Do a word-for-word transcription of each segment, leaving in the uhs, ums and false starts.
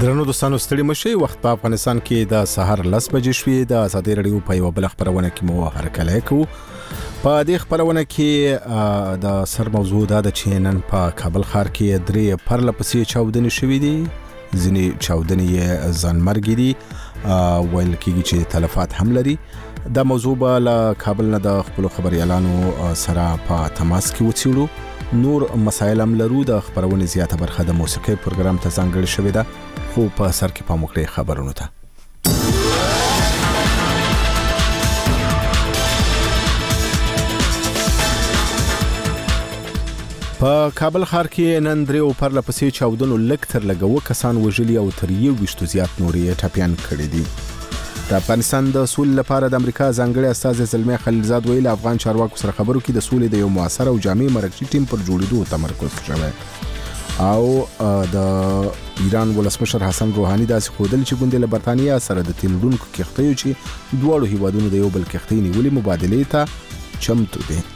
درنو دوستانو ستړي مشي وخت په افغانستان کې د سحر لس بجې شوې د ازادي رادیو په یو بل خبرونه کې مو هرکلی کوو. په دې خبرونه کې د سر موضوع دا د چینن په کابل ښار کې درې پرله پسې چاودنې شوې دي، ځینې چاودنې ځانمرګي دي، ویل کېږي چې تلفات هم لري. دا موضوع به له کابل نه د خپلو خبریالانو سره په تماس کې وڅېړو. نور مسایل هم لرو. د خبرونې زیاته برخه د موسیقي پروګرام ته ځانګړې شوې ده، خو په سر کې پام وکړئ خبرونو ته. په کابل ښار کې نن درې پرله پسې چاودنو لږ تر لږه اووه کسان وژلي او تر یو ویشتو زیات نور یې ټپیان کړي دي. د افغانستان د سولې لپاره د امریکا ځانګړي استازی زلمی خلیلزاد ویلي افغان چارواکو سره خبرو کې د سولې د یو موثر او جامع مرکزي ټیم پر جوړېدو تمرکز شوی او د ایران ولسمشر حسن روحاني داسې ښودل چې ګوندې له برطانیه سره د تیل وړونکو کښتیو چې دواړو هیوادونو د یو بل کښتۍ نیولې مبادلې ته چمتو دي.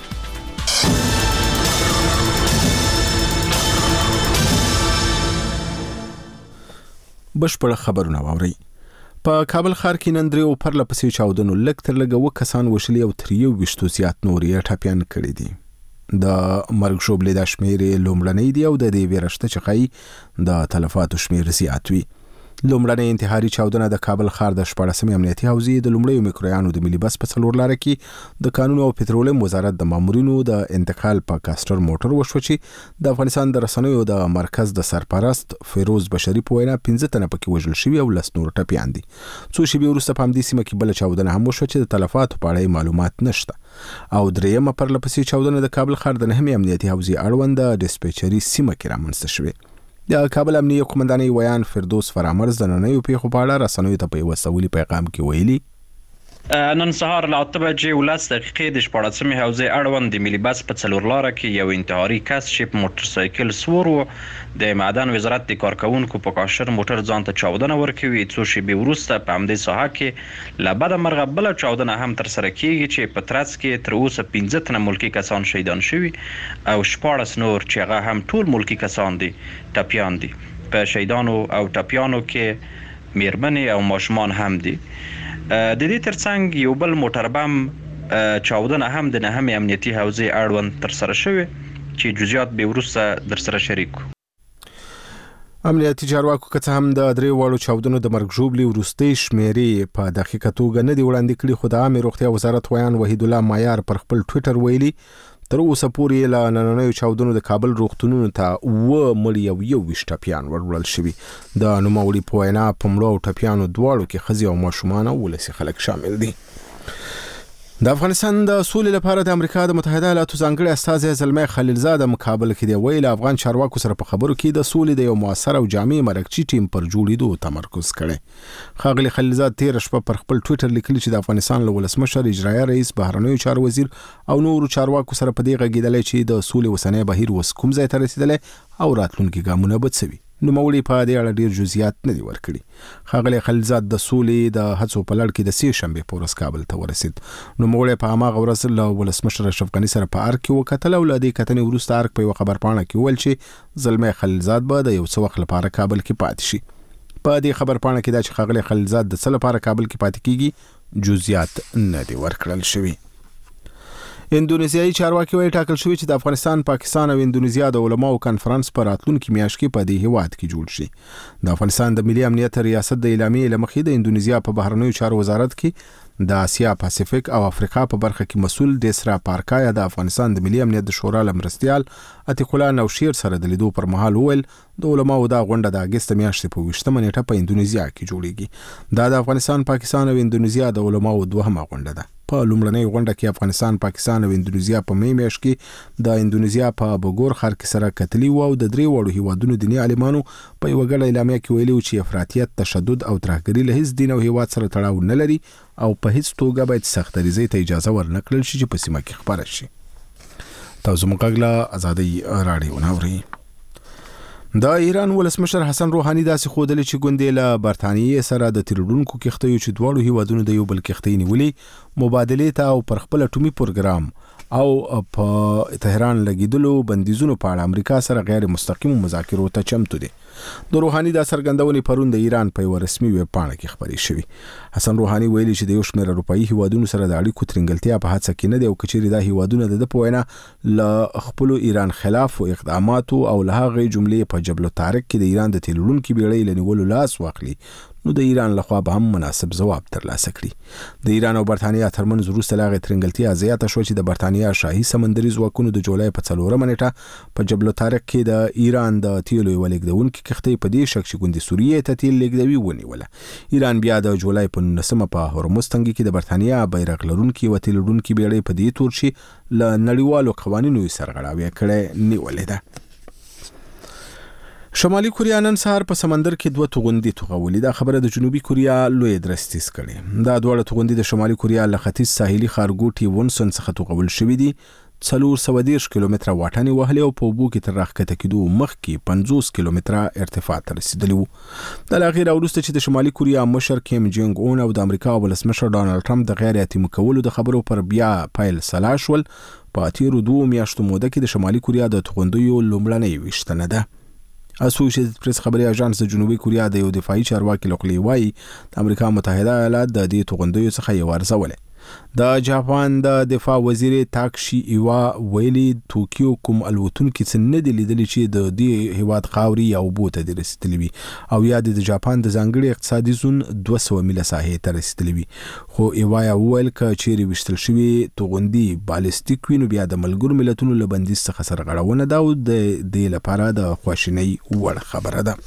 بشپړ خبرونه واورئ. په کابل ښار کې نن درې پرله پسې چاودنو لږ تر لږه اووه کسان وژلي او تر یو ویشتو زیات نور یې ټپیان کړي دي. د مرګ ژوبلې دا شمېر لومړنی دی او د دې ویرشته چې ښایي د تلفاتو شمېر زیات وي. لومړنۍ انتحاري چاودنه د کابل ښار د شپاړسمې امنیتي حوزې د لومړیو میکرویانو د ملي بس په څلور لاره کې د قانون او پټرولیم وزارت د مامورینو د انتقال په کاستر موټر وشو چې د افغانستان د رسنیو د مرکز د سرپرست فیروز بشری په وینا پنځه تنه پکې وژل شوي او لس نور ټپیان دي. څو شېبې وروسته په همدې سیمه کې بله چاودنه هم وشوه چې د تلفاتو په اړه معلومات نشته. او درېیمه پرله پسې چاودنه د کابل ښار د نهمې امنیتي حوزې اړوند د ډیسپیچري سیمه کې رامنځته شوې. د کابل امنیه قومندانۍ ویان فردوس فرامرز د نننیو پیښو په اړه رسنیو ته په یوه سولي پیغام کې ویلي نن سهار له اته بجې ولس دقیقې د شپاړسمې حوزې اړوند د ملي بس په څلور لاره کې یو انتحاري کس چې په موټرسایکل سوار و د معدن وزارت د کارکوونکو په کاشر موټر ځان ته چاودنه ورکوي. څو شېبې وروسته په همدې ساحه کې له بده مرغه بله چاودنه هم ترسره کېږي چې په ترڅ کې تر اوسه پنځه تنه ملکي کسان شهیدان شوي او شپاړس نور چې هغه هم ټول ملکي کسان دي ټپیان دي. په شهیدانو او ټپیانو کې میرمنې او ماشومان هم دي. د دې ترڅنګ یو بل موټر بم چاودنه هم د نهمې امنیتي حوزې اړوند ترسره شوې چې جزئیات به وروسته درسره شریک کړو. امنیتي چارواکو که څه هم د درې واړو چاودنو د مرګ ژوبلې وروستۍ شمېرې په دقیقه توګه نه دي وړاندې کړي، خو د عامې روغتیا وزارت ویان وحید الله مایار پر خپل ټویټر ویلي تر اوسه پورې له نننیو چاودنو د کابل روغتونونو ته اووه مړي او یو ویشت ټپیان وروړل شوي. د نوموړي په وینا په مړو او ټپیانو دواړو کې ښځې او ماشومان او ولسي خلک شامل دي. د افغانستان د سولې لپاره د امریکا د متحده ایالاتو ځانګړي استازی زلمی خلیلزاد مقابله کې دی ویل افغان چارواکو سره په خبرو کې د سولې د یو موثر او جامع مرکزي ټیم پر جوړېدو تمرکز کړی. ښاغلي خلیلزاد تېره شپه پر خپل ټویټر لیکلي چې د افغانستان له ولسمشر، اجرایه رئیس، بهرنیو چارو وزیر او نورو چارواکو سره په دې غږېدلی چې د سولې اوسنی بهیر اوس کوم ځای ته رسېدلی او راتلونکي ګامونه به څه وي. نوموړي په دې اړه ډېر جزئیات نه دي ورکړي. ښاغلی خلیلزاد د سولې د هڅو په لړ کې د سې شنبې په ورځ کابل ته ورسېد. نوموړی په هماغه ورځ له ولسمشر اشرف غني سره په ارګ کې وکتل او له دې کتنې وروسته ارګ په یوه خبرپاڼه کې وویل چې زلمی خلیلزاد به د یو څه وخت لپاره کابل کې پاتې شي. په دې خبرپاڼه کې دا چې ښاغلی خلیلزاد د څه لپاره کابل کې پاتې کیږي جزئیات نه دي ورکړل شوي. اندونیزیایي چارواکي وایي ټاکل شوي چې د افغانستان، پاکستان او اندونیزیا د علماو کنفرانس په راتلونکي میاشت کې په دې هیواد کې جوړ شي. د افغانستان د ملي امنیت ریاست د اعلامیې له مخې د اندونیزیا په بهرنیو چارو وزارت کې د اسیا پاسفیک او افریقا په برخه کې مسؤل ډیسرا پارکایا د افغانستان د ملي امنیت د شورا له مرستیال عتیق الله نوشیر سره د لیدو پر مهال وویل د علماو دا غونډه د اګست میاشتې په اوویشتمه نیټه په اندونیزیا کې جوړیږي. دا د افغانستان، پاکستان او اندونیزیا د علماو دوهمه غونډه ده. په لومړنۍ غونډه کې افغانستان، پاکستان او اندونیزیا په می میاشت کې د اندونیزیا په بوګور ښار کې سره کتلي وو او د درې واړو هیوادونو دیني عالمانو په یوه ګډه اعلامیه کې ویلي چې افراطیت، تشدد او ترهګري له هیڅ دین او هیواد سره تړاو نه لري او په هیڅ توګه باید سختدریزۍ ته اجازه ورنکړل شي چې په سیمه کې خپره شي. تاسو موږ له ازادي راډیو ناوري. د ایران ولسمشر حسن روحاني داسې ښودلي چې ګوندې له برطانیې سره د تیل وړونکو کښتیو چې دواړو هیوادونو د یو بل کښتۍ نیولې مبادلې ته او پر خپل اټومي پروګرام او په تهران لګیدلو بندیزونو په اړه امریکا سره غیر مستقیم مذاکرو ته چمتو دي. د روحاني د سرګندونې پرون د ایران په رسمي ویب پاڼه کې خبرې شوې. حسن روحاني ویلي چې د یو شمېر اروپایي هیوادونو سره د اړیکو ترنګلتیا په هڅه کې نه دی او کچېرې دا هیوادونه د په وینا ل خپل ایران خلاف اقداماتو او له هغه جملې په جبل الطارق کې د ایران د تیلونکو بیړۍ لنیولو لاس واخلي نو د ایران لخوا به هم مناسب ځواب ترلاسه کړي. د ایران او برتانیا ترمنځ وروسته لاغه ترنګلتیا زیاته شو چې د برتانیا شاهي سمندري ځواکونو د جولای په څلورمه نیټه په جبل الطارق کې د ایران د تیلو ولېږدونکو کښتۍ په دې شک چې ګوندې سوریې ته تیل لېږدوي ونیوله. ایران بیا د جولای په نولسمه په هرمز تنګي کې د برتانیا بیرغ لرونکي و تیل وړونکي بیړۍ په دې تور شي له نړیوالو قوانینو سرغړاوی کړي نیولې ده. شمالي کوریا نن سهار په سمندر کې دوه توغندي توغولې. دا خبره د جنوبي کوریا لوی درستیز کړي. دا دوه توغندي د شمالي کوریا له ختیځ ساحلي ښارګوټي وونسن څخه توغول شوې دي. څلور سوه دېرش کیلومتره واټن وهلې او په اوبو کې تر راښکته کېدو مخکې پنځوس کیلومتره ارتفاع ته رسېدلي وو. د هغې راوروسته چې د شمالي کوریا مشر کیم جونګ اون او د امریکا ولسمشر ډانلډ ټرمپ د غیر یتیمه کولو د خبرو پر بیا پیل سلا شول. په تیرو دوو میاشتو موده کې د شمالي کوریا د توغندیو لومړنۍ ویشتنه ده. اسوسییټډ پریس خبري اژانس د جنوبي کوریا د یو دفاعي چارواکي لخوا وایي د امریکا متحده ایالات د دې توغندیو څخه یو ارزوله. د جاپان د دفاع وزیر تاکشي ایوا ویلي توکیو کوم الوتونکي څه نه دي لیدلي چې د دې هیواد خاوري یا اوبو ته دي رسېدلي وي او یا د جاپان د ځانګړي اقتصادي زون دوه سوه میله ساحې ته رسېدلي وي. خو ایوا ویل که چیرې ویشتل شوي توغندي بالستیک وي نو بیا د ملګرو ملتونو له بندیز څخه سرغړونه ده او د دې لپاره د خواشینۍ وړ خبره ده.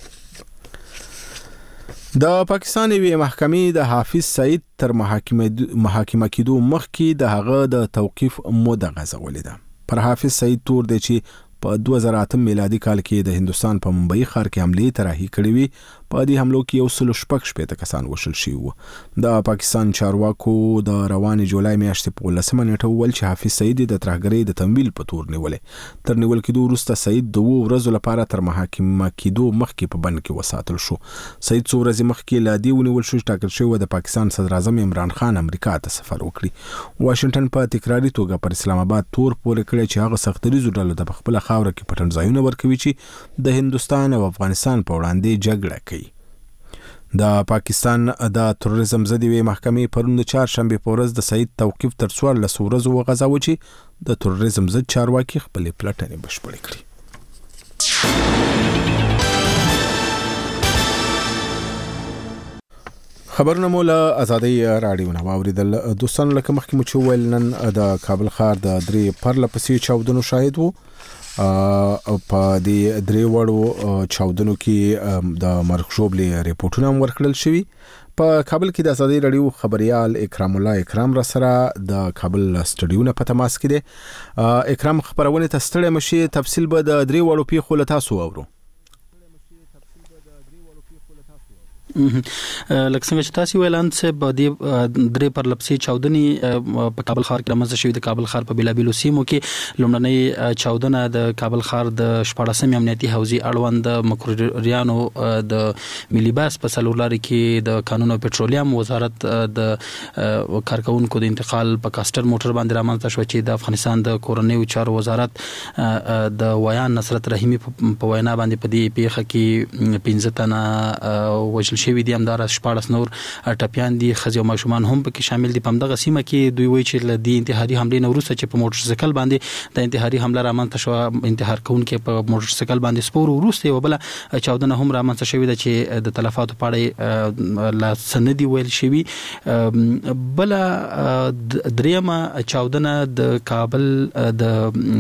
د پاکستان یوې محکمې د حافظ سعید تر محاکمه محاکمه کېدو مخکې د هغه د توقیف موده غځولې ده. پر حافظ سعید تور دی چې په دوه زره اته میلادي کال کې د هندستان په ممبئی ښار کې حملې طرحې کړې وي. په دې حملو کې یو سل شپږ شپېته کسان وشل شوي وو. د پاکستان چارواکو د روانې جولای میاشتې په اوولسمه نیټه وویل چې حافظ سعید د ترهګرۍ د تمویل په تور نیولې. تر نیول کېدو وروسته سعید د اوو ورځو لپاره تر محاکمه کېدو مخکې په بند کې وساتل شو. سعید څو ورځې مخکې له دې ونیول شو چې ټاکل شوی د پاکستان صدر اعظم عمران خان امریکا ته سفر وکړي. واشنگټن په تکراري توګه پر اسلام آباد تور پورې کړی چې هغه سختریزو ډلو ته په خپله خاوره کې پټن ځایونه ورکوي چې د هندستان او افغانستان په وړاندې جګړه کوي. د پاکستان د تروریزم ضد یوې محکمې پرون د چهارشنبې په ورځ د سعید توقیف تر څوارلس ورځو وغځاوه چې د تروریزم ضد چارواکي خپلې پلټنې بشپړې کړي. خبرونه مو له آزادۍ راډیو نه واوریدل. دوستانو لکه مخکې مو چې وویل نن د کابل ښار د درې پرله پسې چاودنو شاهد وو. په دې درې وړو چاودنو کې د مرګ ژوبلې ریپورتونه هم ورکړل شوي. په کابل کې د آزادۍ راډیو خبريال اکرام الله اکرام را سره د کابل سټډیو نه په تماس کې دی. اکرام خبرونه ته ستړی مشي تفصیل به د درې وړو پیښو له تاسو اورو. لکه څنګه چې تاسو ویلان چې په دې درې پر لپسي چاودنې په کابل ښار کې رامنځته شوې. د کابل ښار په بیلابیلو سیمو کې لومړنۍ چاودنه د کابل ښار د شپاړسمې امنیتي حوزې اړوند د مکروریانو د ملي بس په څلورلارې کې د قانون او پټرولیم وزارت د کارکونکو د انتقال په کاستر موټر باندې رامنځته شو چې د افغانستان د کورنیو چارو وزارت د ویان نصرت رحیمی په وینا باندې په دې پیښه کې پنځه تنه وژل شوي دي. همدار شپاړس نور ټپیان دي. ښځې او ماشومان هم پکې شامل دي. په همدغه سیمه کې دوی وایي چې له دې انتحاري حملې نه وروسته چې په موټر سایکل باندې د انتحاري حمله رامنځته شوه، انتحار کوونکي په موټر سایکل باندې سپور وروسته یوه بله چاودنه هم رامنځته شوې ده چې د تلفاتو په اړه لا څه نه دي ویل شوي. بله درېیمه چاودنه د کابل د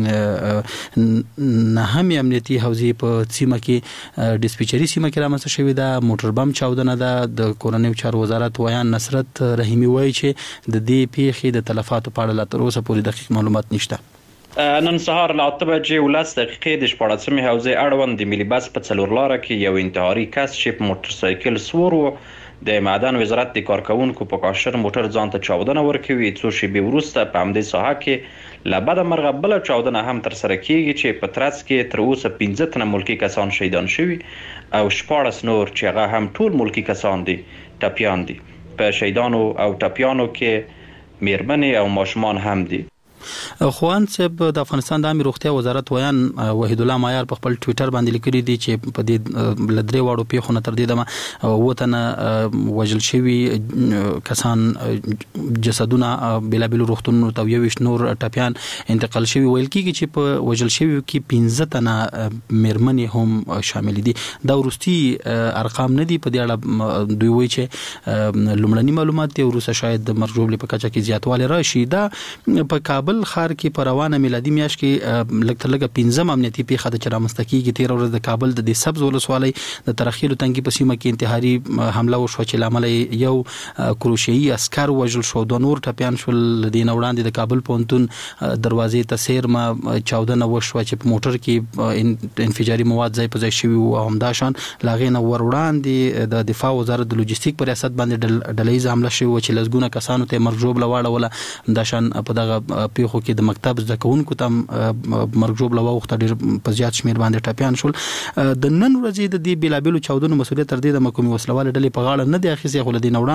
نهمې امنیتي حوزې په سیمه کې ډسپیچري سیمه کې رامنځته شوې ده. موټر بم چاودنه ده. د کورنیو چارو وزارت ویان نصرت رحیمی وایي چې د دې پیښې د تلفاتو په اړه لا تر اوسه پورې دقیق معلومات نشته. نن سهار له اته بجې ولس دقیقې د شپاړسمې حوزې اړوند د ملي بس په څلور لاره کې یو انتحاري کس چې په موټر سایکل سوار و د معدن وزارت د کارکونکو په کاشر موټر ځان ته چاودنه ورکوي. څو شېبې وروسته په همدې ساحه کې له بده مرغه بله چاودنه هم ترسره کیږي چې په ترڅ کې تر اوسه پنځه تنه ملکي کسان شهیدان شوي او شپاړس نور چې هغه هم ټول ملکي کسان دي ټپیان دي. په شهیدانو او ټپیانو کې میرمنې او ماشومان هم دي. خوان صاحب د افغانستان د عامه روغتیا وزارت ویان وحید الله مایار په خپل ټوئیټر باندې لیکلي دي چې په دې لدري واړو پیښو نه تر دې دمه وطن وجل شوی کسان جسدونه بلا بل روغتونونو ته یو ویش نور ټاپیان انتقال شوی ویل کیږي چې په وجل شوی کې پنځه تنه مرمنې هم شامل دي. دا ورستي ارقام نه دي په دې اړه دوی وایي چې لومړني معلومات دي وروسته شاید د مرجوب په کچه کې زیاتوالی راشي. دا په کابل ښار کې په روانه میلادي میاشت کې لږ تر لږه پنځم امنیتي پیښه د چې رامنځته کېږي. تېره ورځ د کابل د سبز ولسوالۍ د ترخیلو تنګي په سیمه کې انتحاري حمله وشوه چې له امله یو کروشیایي عسکر وژل شو، دوه نور ټپیان شول. له دې نه وړاندې د کابل پوهنتون دروازې ته څیرمه چاودنه وشوه چې په موټر کې انفجاري مواد ځای په ځای شوي وو او همداشان له هغې نه ور وړاندې د دفاع وزارت د لوجستیک په ریاست باندې ډلهیزه حمله شوې وه چې لسګونه کسانو ته مرګ ژوبله واړوله. همداشان په دغه پیښو کې د مکتب زده کوونکو ته مرګ ژوبله واوښته، ډېر په زیات شمېر باندې ټپیان شول. د نن ورځې د دې بېلابېلو چاودنو مسؤلیت تر دې د کومې وسلوالې ډلې په غاړه نه دی اخیستی، خو له دې نه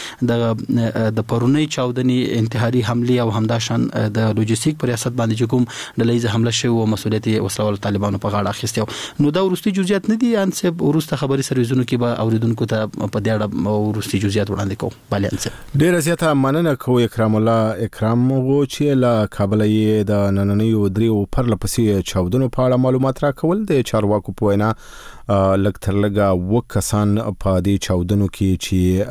وړاندې د پرونۍ چاودنې انتحاري حملې او همداشان د لوجستیک په ریاست باندې چې کوم ډلهیزه حمله شوې وه مسؤلیت یې وسلوالو طالبانو په غاړه اخیستی و. نو دا وروستي جزئیات نه دي ان صاحب، وروسته خبري سرویسونو کې به اوریدونکو ته په دې اړه وروستي جزئیات وړاندې کوو. بالیان صاحب ډېره زیاته مننه کوو اکرام الله اکرام غو چې له کابل یې د نننیو دریو پرله پسې چاودنو په اړه معلومات راکول. د چارواکو په وینا لږ تر لږه اووه کسان په دې چاودنو کې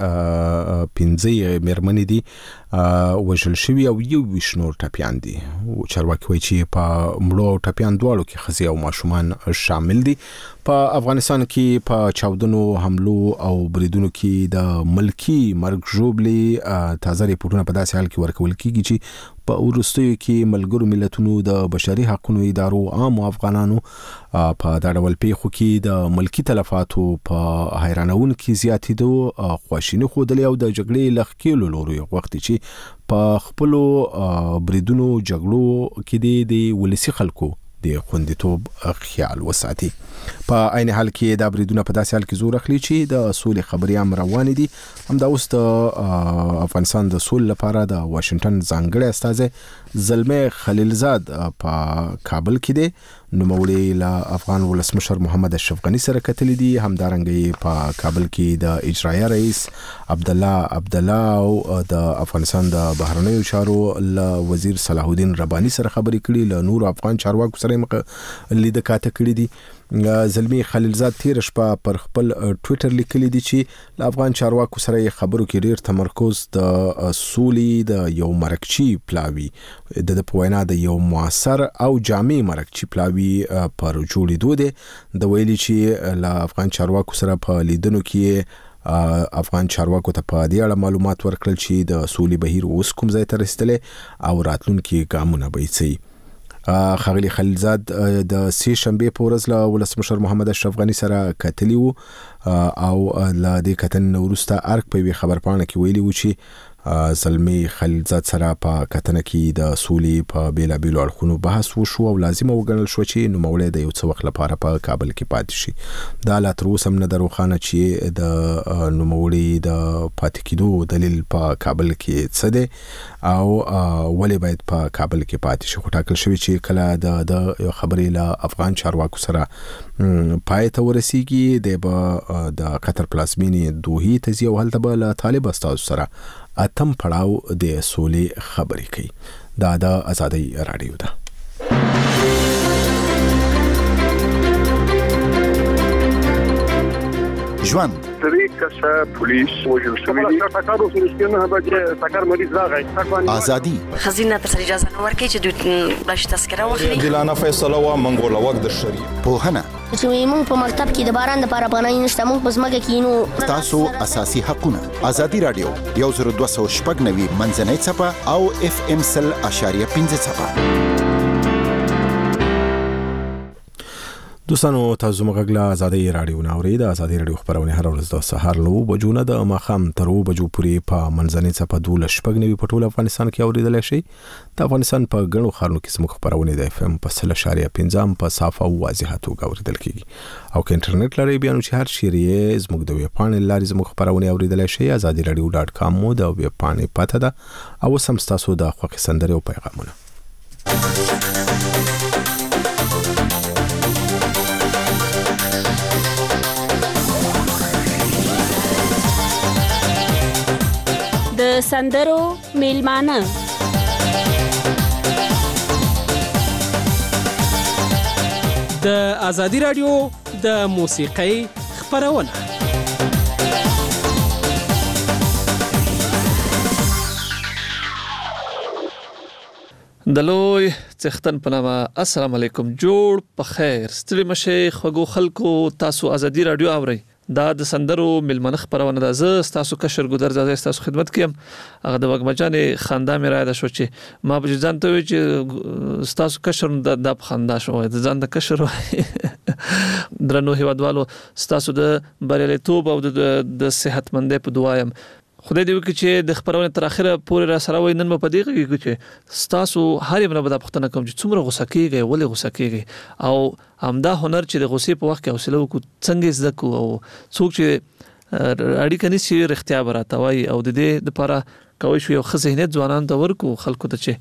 چې پنځه مېرمنې دي وژل شوي او یو ویشت نور ټپیان دي. چارواکي وایي چې په مړو او ټپیان دواړو کې ښځې او ماشومان شامل دي. په افغانستان کې په چاودنو حملو او بریدونو کې د ملکی مرګ ژوبلې تازه ریپورتونه په داسې حال کې ورکول کېږي چې په وروستیو کې ملګرو ملتونو د بشري حقوقو ادارو عام افغانانو په دا ډول پیښو کې د ملکی تلفاتو په حیرانونکي زیاتېدو خواشیني ښودلې او د جګړې له ښکېلو لوري غوښتي چې په خپلو بریدونو جګړو کې د ولسي خلکو د خوندیتوب خیال وساتي. په عین حال کې دا بریدونه په داسې حال کې زور اخلي چې د سولې خبرې هم روانې دي. همدا اوس د افغانستان د سولې لپاره د واشنگټن ځانګړی استازی زلمه خلیلزاد په کابل کې دی. نوموړی له افغان ولسمشر محمد اشرف غني سره کتلي دي. همدارنګه په کابل کې د اجرایه رئیس عبدالله عبدالله او د افغانستان د بهرنیو چارو له وزیر صلاح الدین رباني سره خبرې کړي. له نور افغان چارواکو سره لید کاته کړي دي. زلمی خلیلزاد تیر شپه پر خپل ټوئیټر لیکلی دی چې له افغان چارواکو سره خبرو کې ډیر تمرکز د سولې د یو مرکچی پلاوی د په وینا د یو موثر او جامع مرکچی پلاوی پر جوړېدو دی. د ویلي چې له افغان چارواکو سره په لیدنو کې افغان چارواکو ته په دې اړه معلومات ورکړل چې د سولې بهیر اوس کوم ځای ته رسیدلی او راتلونکي ګامونه به یې څه. خغلی خلیلزاد د سه شنبه په ورځ له ولسمشر محمد اشرف غني سره کتلی وو او له دې کتنې وروسته ارګ په خبرپاڼه کې ویلي وو چې زلمی خلیلزاد سره په کتنه کې د سولې په بیلابیلو اړخونو بحث وشو او لازم وګڼل شو چې نوموړی د یو څه وخت لپاره په کابل کې پاتې شي. دا لا تر اوسه هم نه دروخانه چې د نوموړي د پاتې کېدو دلیل په کابل کې څه دی او ولې باید په کابل کې پاتې شي. خو ټاکل شوی چې کله د خبرې له افغان چارواکو سره پای ته ورسیږي د به د قطر پلازمینې دوحې ته ځي او هلته به له طالب استازو سره اتم پړاو د سولې خبرې کوي. دا د آزادۍ رادیو ده. ژوند طریق کسا پولیس وجل شوی دی تاکارو سرسکینه بچه تاکار مریض راغی ازادي خزینه تر اجازه نه ورکړي چې دوی باش تذکره واخلي. دلانه فیصله وا منګول وخت د شری پوهنه چې موږ په مکتب کې د باران د لپاره پناه نشته، موږ په ځمکه کې نو تاسو اساسي حقونه. ازادي رادیو یو زر دوه سوه شپږ نوي منځنۍ څپه او اف ام سل اشاریه پنځه څپه. دوستانو تاسو موږ له آزادۍ رادیو ناوړي د آزادۍ رادیو خبرونه هر ورځ د سهار لو بجونه د ماخام تر و بجو پورې په منځنۍ څپه دوله شپږ نوي په ټول افغانستان کې اوریدل شي. د افغانستان په ګڼو ښارونو کې زموږ خبرونه د اف ام په سل اشاریه پنځه په صافه او واضحه توګه اوریدل کیږي. او که انټرنیټ لري بیا نو چې هر شریعه زموږ د ویب پاڼې لاري زموږ خبرونه اوریدل شي. آزادي رادیو ډاټ کام مو د ویب پاڼې پته ده او سم تاسو د خوښ سندره او پیغامونه سندرو میلمانه د ازادي رادیو د موسیقۍ خبرونه د لوی څښتن په نامه السلام علیکم جوړ په خیر ستړي مشه خوګو خلکو تاسو ازادي رادیو اورئ دا د سندرو ملمنخ پرونه ده زه تاسو کشر ګذر زاده تاسو خدمت کوم هغه د وګمجان خندا مې را ده شو چې ما به ځان ته چې تاسو کشر د خندا شو د ځان د کشر درنو هیوادوالو تاسو د بریالیتوب او د صحتمندۍ په دعایم خدای دې وکړي چې د خبرونه تر اخره پورې را سره وای نن په دې کې چې تاسو هر یو نه به پښتنه کوم چې څومره غوسه کیږي ولې غوسه کیږي او همدا هنر چې د غوسې په وخت کې حوصله وکړو څنګه زده کو او څوک چې اړیکه نشي رښتیا براته وای او د دې لپاره کوي شو یو خزینه ځوانان ته ورکو خلکو ته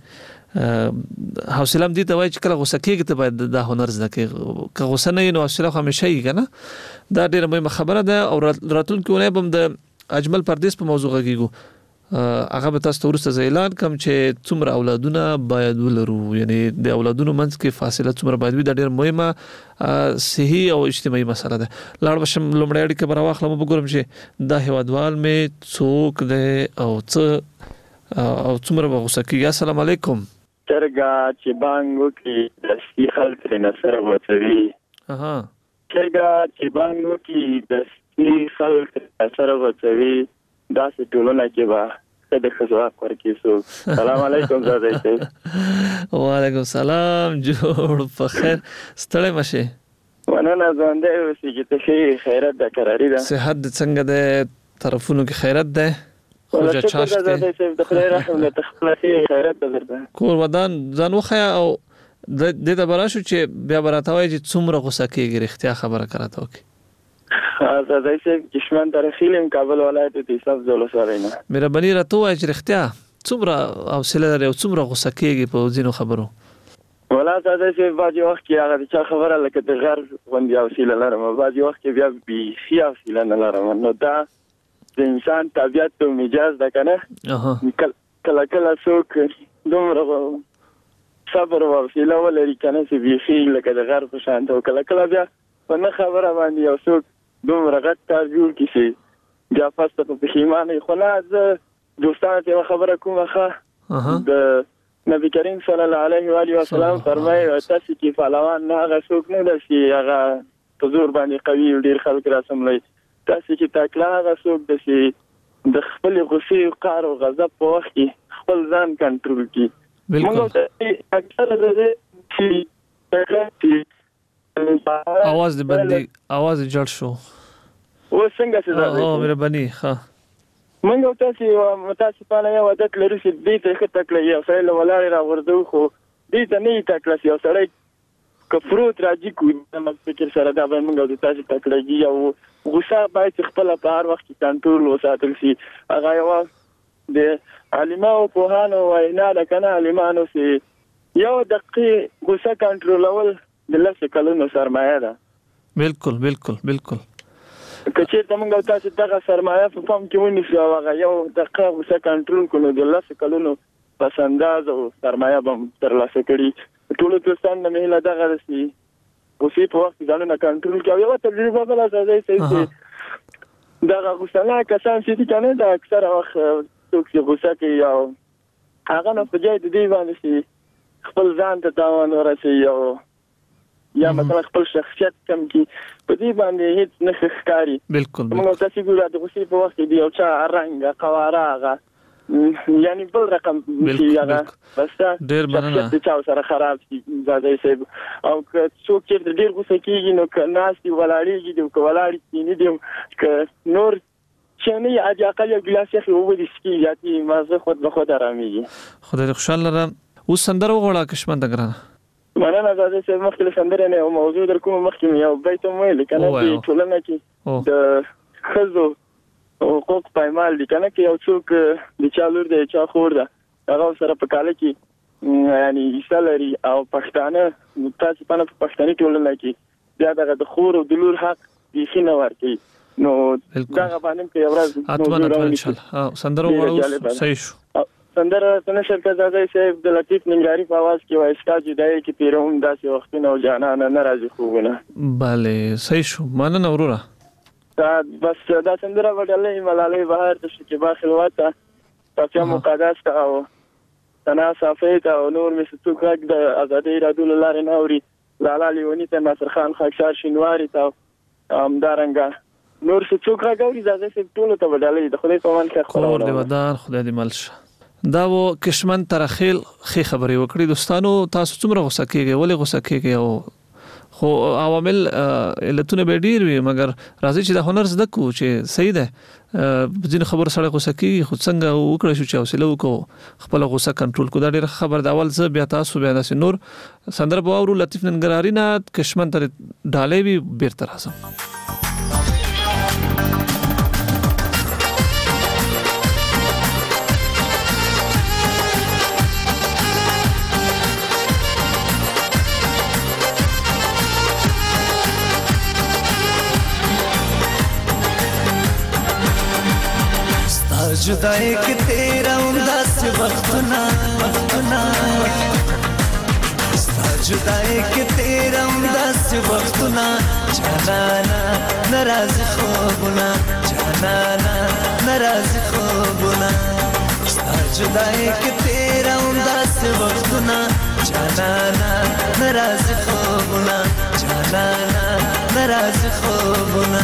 چې حوصله دې ته وای چې کله غوسه کیږي ته باید د هنر زده کې که غوسه نه نو حوصله همیشه یې کنه دا ډیره مهمه خبره ده او راتلونکي ونه بم د اجمل پردیس په موضوع غږیږو هغه به تاسو ورسته اعلان کوم چې څومره اولادونه باید ولرو یعنی د اولادونو منځ کې فاصله څومره باید وي دا ډېر مهمه صحي او اجتماعي مسله ده لاړ بشم لومړی اړیکه به راواخلم وګورم چې دا هیوادوال مې څوک دی او څه او څومره به غوسه کېږي. السلام علیکم. چرګه چې بانګ وکړي دستي خلک ترېنه سره غوڅوي. اها چرګه چې بانګ وکړي دستي خلک سره غوڅوي داسې ټولنه کې به د ښځو حق ورکړي څوک. سلام علیکم زاده صاحب. وعلیکم سلام جوړ په خیر ستړی مشه. مننه ژوندی اوسئ چې ته ښې خیرت ده کراري ده صحت دې څنګه ده طرفونو کې خیرت ده خوجه چاشت ده زاده صاحب د خدای رحم دې ته خپله ښې خیرت ده درته کور ودان ځان وښیه او دې ته به راشو چې بیا به راته وایي چې څومره غوسه کېږي رښتیا خبره که راته وکړي. زاده صاحب کشمن ترخیلم کابل ولایت تیصف زولو سره نه مهرباني راته وایي چې رښتیا څومره حوصله لري او څومره غوسه کېږي په ځینو خبرو. ولا زاده صاحب بعضې وخت کې هغه د چا خبره لکه د غر غوندې حوصله لرم بعضې وخت کې بیا بیخي حوصله نه لرم نو دا د انسان طبیعت او مجاز ده که نه کله کله څوک دومره صبر او حوصله ولري که نه چې بیخي لکه د غر په شان ته کله کله بیا په نه خبره باندې یو څوک دومره غټ کار جوړ کړي چې بیا پسته په پښیمانه وي. خو نه زه دوستانو ته یوه خبره کوم ښه د نبي کریم صلی الله علیه و آله وسلم فرمایي تاسې کې پهلوان نه هغه څوک نه ده چې هغه په زور باندې قوي ډېر خلک راسملوي تاسې کې تکړه هغه څوک ده چې د خپلې غوسې قهر او غضب په وخت کې خپل ځان کنټرول کړي. موږ اکثره د دې आवाज دې بندي आवाज جړ شو و څنګه څه ده او مهرباني ښه موږ تاسو متاسفانه یو عادت لرو چې دې ته ښه تکړه یو سړی له ولاړې راغورځو خو دې ته نه یې تکړه یو سړی که فروت راځي کو د فکر سره دا به موږ د تاسو تکړهګي او غوسه باید خپله په هر وخت کې کنټرول وساتل شي. هغه یوه د عالمانو پوهانو وینا ده که نه عالمانو چې یو دقیقې غوسه کنټرولول د لسو کلونو سرمایه ده. بالکل بالکل بالکل که چېرته موږ او تاسو دغه سرمایه په پام کې ونیسو او هغه یو دقیقه غوسه کنټرول کړو نو د لسو کلونو پس انداز او سرمایه به م ترلاسه کړي. ټولو دوستانو نه مې هیله دغه ده چې غوسې په وخت کې ځانونه کنټرول کړي. او یوه تجربه بله ځای صحیح چې دغه غوسهناک کسان چې دي که نه د اکثره وخت څوک چې غوسه کوي او هغه نه په جای د دې باندې چې خپل ځان ته تاوان ورسوي او یا مثلا خپل شخصیت کم کی په دې باندې هیڅ نه ښکاري. بالکل موږ تاسو ګورو د غوسې په وخت کې دی او چا رنګ قواره هغه یعنی بل رقم شي هغه بس ډېر مننه چې چا سره خراب شي زاده صاحب او که څوک چې ډېر غوسه کېږي نو که ناست دي ولاړېږي دي که ولاړ کېني دي که نور چې نه یې حد اقل یو ګیلاس یخې اوبه دې څښي زیاتې مازه خود به خود ارامېږي. خدای دې خوشحال لره. اوس سندره وغواړه کشمنده ګرانه. مننه زاده صاحب مخکې له سندرې نه یو موضوع در کوم مخکې مې یو بیت هم ویل که نه چې ټولنه کې د ښځو حقوق پایمال دي که نه که یو څوک د چا لور دی چا خور ده هغه سره په کاله کې یعنی حصه لري او پښتانه متاسفانه په پښتني ټولنه کې بیا دغه د خور او د لور حق بیخي نه ورکوي. نو دا باندې کې ورځ اتمنه ان شاء الله سندره وړو صحیح شو سندره تنشر کزازی صاحب د لطیف ننګاری په आवाज کې وایي ستا جدای کې پیروم داسې وختونه او جانانه ناراضي خوبونه bale صحیح شو مننه وروره دا بس دا سندره وډلې ملالۍ بهر د شکیبا خلوته تاسو مقدس تا او تنا صافیت او نور مستوک د ازادي رادول لارې نوري لالا لیونی ته ناصر خان خاکسار شینواری ته ام دارنګا نور څوک راغوري ځکه چې ټول ته وډلې د خدای په مان کې خور دی ودان خدای دې ملش دا و کشمن ترخیل خې خبرې وکړې دوستانو تاسو څومره غوسه کیږئ ولې غوسه کیږئ او خو عوامل علتونه به ډیر وي مګر راځي چې د هنر زده کو چې صحیح ده ځین خبر سره غوسه کیږي خو څنګه وکړو چې حوصله وکړو خپل غوسه کنټرول کو دا ډیر خبر د اول څه بیا تاسو بیا د نور سندرب او لطیف ننګراری نه کشمن تر ډالې وی بیرته راځم जुदाई के तेरा उदास वक्तना वक्तना जुदाई के तेरा उदास वक्तना जानाना नाराज خوبنا जानाना नाराज خوبنا जुदाई के तेरा उदास वक्तना जानाना नाराज خوبنا जानाना नाराज خوبنا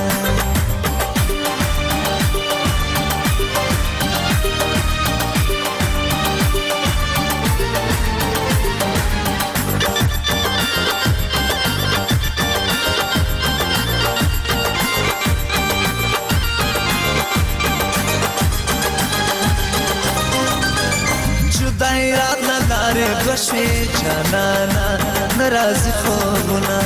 دایرات لاره بشوی جانانا ناراض خوبنا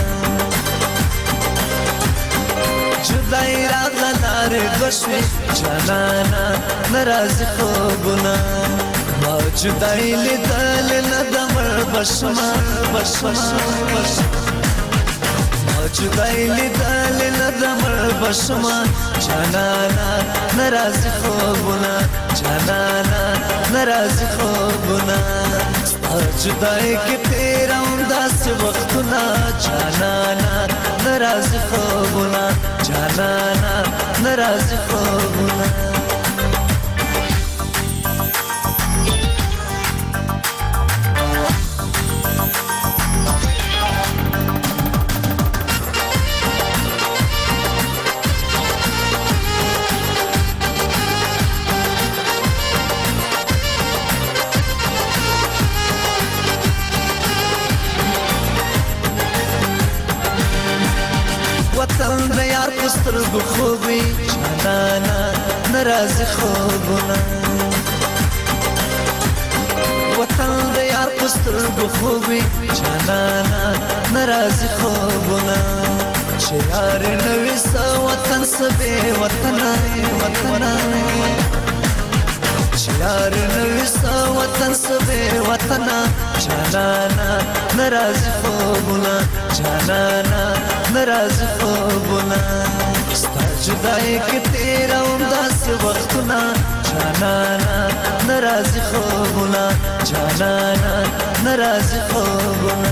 جدایرات لاره بشوی جانانا ناراض خوبنا ما جدای لیدل ندمر بشما بشما ما جدای لیدل ندمر بشما جانانا ناراض خوبنا جانانا नाराज خوبنا जुदाई के तेरा उदास वक्तना जानाना नाराज خوبنا जानाना नाराज خوبना وطن د یار پستر گو خوبی جانانا ناراض خوبنا وطن د یار پستر گو خوبی جانانا ناراض خوبنا چې یار نوې سو وطن سبه وطن وطن چې یار نوې سو وطن سبه وطن جانانا ناراض خوبنا جانانا नाराज خوبنا ستا جدای کې تیرا انداز وختونه جانانا नाराज خوبنا جانانا नाराज خوبنا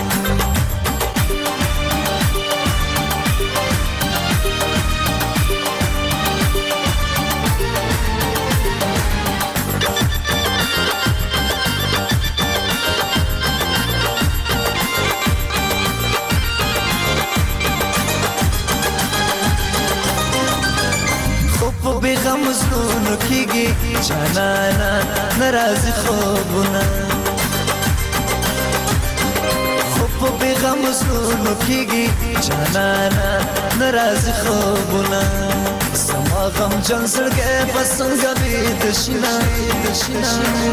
بیغم زنونو کیگی جانانا ناراض خوبنا خوب بیغم زنونو کیگی جانانا ناراض خوبنا سما غم جان زړګې پسنګ به دشنا دشنا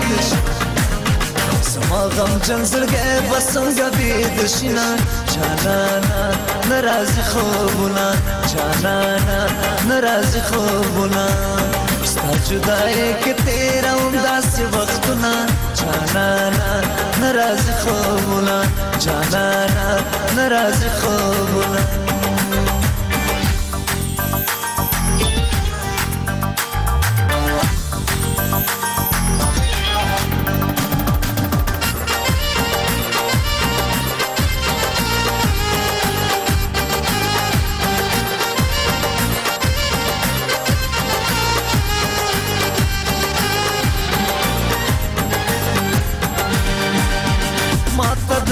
سما غم جان زړګې پسنګ به دشنا جانانا नाराज خوبنا جانانا नाराज خوبنا ستا جدای کې تیرا انداز وختونه جانانا नाराज خوبنا جانانا नाराज خوبنا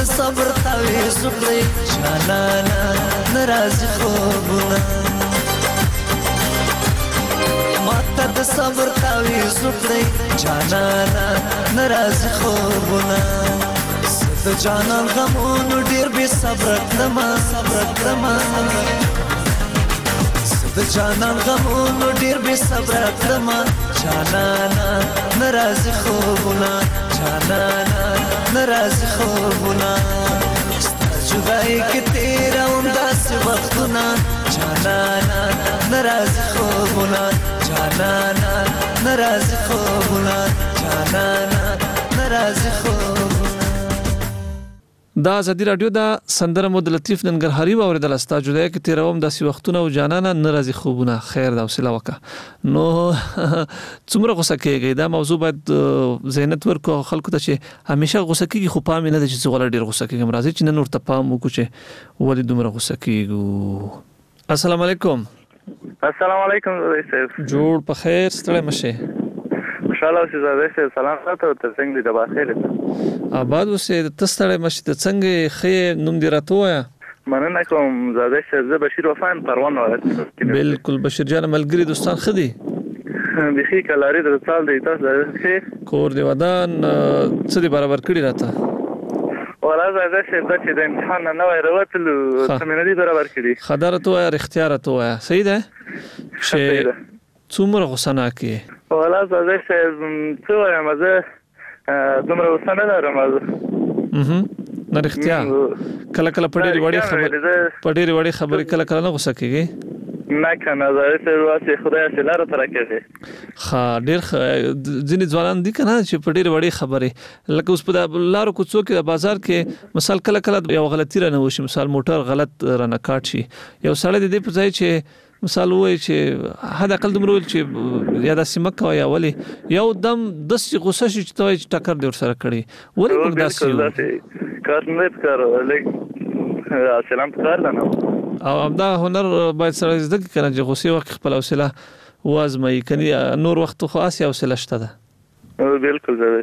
د صبر تعویض وکړئ جانانا ناراضي خوبونه ماته د صبر تعویض وکړئ جانانا ناراضي خوبونه د جانان غمونو ډیر بې صبره کړمه صبره کړمه د جانان غمونو ډیر بې صبره کړمه جانانا ناراضي خوبونه جانانا ناراضي خوبونه ستا جدایي کې تېروم داسې وختونه جانانا ناراضي خوبونه جانانا ناراضي خوبونه جانانا ناراضي خوبونه دا ازادي رادیو دا سندره مود لطیف ننګرهاري واوریدل استا جدای کې تیروم داسې وختونه او جانانه ناراضي خوبونه خیر دا وسیله وکا نو څومره غوسه کېږي دا موضوع باید ذهنت ورکو خلکو ته چې همیشه غوسه کېږي خو پام نه د چې غوړ ډیر غوسه کېږي مرضی چې نن ورته پام وکړو چې ولې دومره غوسه کېږي. السلام علیکم. السلام علیکم صاحب. جوړ په خیر ستړی مشه. خوشاله اوسې زاده سلام تاسو ته څنګه دې بخیر آباد اوسې تستړی مشه ته څنګه خې نوم دې راته وایا. مننه کوم زاده زه بشیر وفان پروان ولایت. بالکل بشیر جان ملګری دوستان خدي بخي کلاری د سال دی تاسو ښه کور دی ودان څه دی برابر کړی راته ولا زاده چې د امتحان نه وای وروتلو سمیناري برابر کړی خبره تو اختیار تو صحیح ده چې څومره غوسه کې ولا زاده څه وایم زه دومره غوسه نه لرم اها نه اختیار کله کله په ډېر وړي خبر په ډېر وړي خبرې کله کله نه غوسه کېږي نه کنه زه سره واسه خدای سره لاره تر کېږي خا ډېر ځینې ځوانان دي کنه چې په ډېر وړي خبرې لکه اوس په لارو کوڅو کې د بازار کې مثال کله کله یو غلطي رانه وشي مثال موټر غلط رانه کاټ شي یو سړی د دې په ځای چې مثال وای چې هدا کله دومره چې یا د سیمه کوي اولی یو دم د غوسه شي چې توای ټکر دی ور سره کړی ولې موږ داسې کار نه کارو لیک سلام کار نه او دا هنر باید سره زده کړي چې غوسه وخت خپل حوصله وازمای کني نور وخت خو اسي حوصله شته ده بالکل زه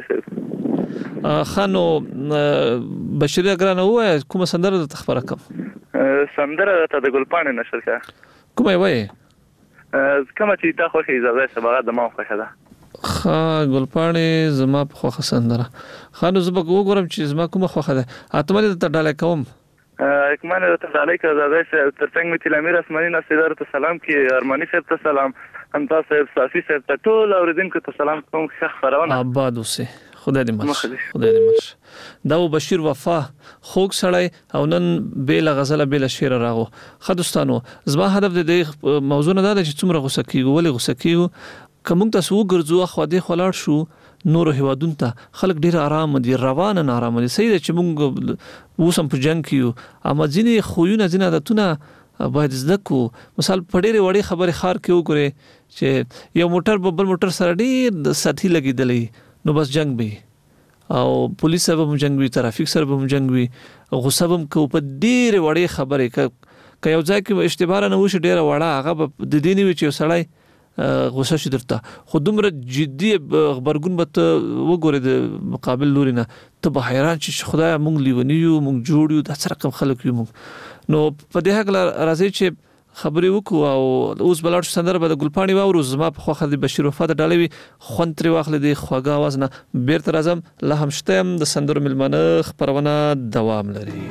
خانو بشیر اگرانه وای کوم سندره د خبره کوم سندره ته د ګلپانې نشر کا کومه وای کومه چې تا خو اجازه سبا د ما خوښه ده خا ګلپانې زما په خوښه سندره خانو زبګ وګورم چې زما کومه خوښه ده اتمنه ته ډاله کوم اکمانه ته ډاله کا زاده ترڅنګ می تلامیر اسماني نصیدار ته سلام کی ارمانی صاحب ته سلام هم تاسو صافي صاحب ته ټول اوریدونکو ته سلام کوم ښه خبرونه آباد اوسه خدای دې مخ خدای دې مخ دا بشیر وفا خوګ سړی او نن بیل غزله بیل شعر راغو خدوستانو زما هدف دې موضوع نه دا چې څومره غوسه کیږي ولې غوسه کیږي کوم تاسو وګرځو خو دې خلاړ شو نور هوادون ته خلک ډیر آرام دي روان نه آرام دي صحیح چې موږ وسم په جنگ کیو اما ځینې خوونه ځینې عادتونه باید زده کو مثال پډېره وړي خبره خار کې وګوره چې یو موټر بل موټر سره ډیر ساتي لګیدلې نو بس جنگ به او پولیس سره هم جنگ وي ترافیک سره هم جنگ وي غصه هم کو په ډیر وړي خبره ک یو ځای کې اشتباه نه وشي ډیر وړه هغه د دیني وی چې سړی غوسه شي درته خو دومره جدي خبرګون به وګوره د مقابل لوري نه ته به حیران شې خدای مونږ لیونیو مونږ جوړ یو د سره کم خلک یو مونږ نو په دې هغه راځي چې خبرې وکړو او اوس بلار سندره به د ګلپانې واورو زما په خوخه د بشیر وفا د ډالوي خوند تر واخلې د خوګه आवाज نه بیرته راځم له همشتم د سندرو ملمنه خبرونه دوام لري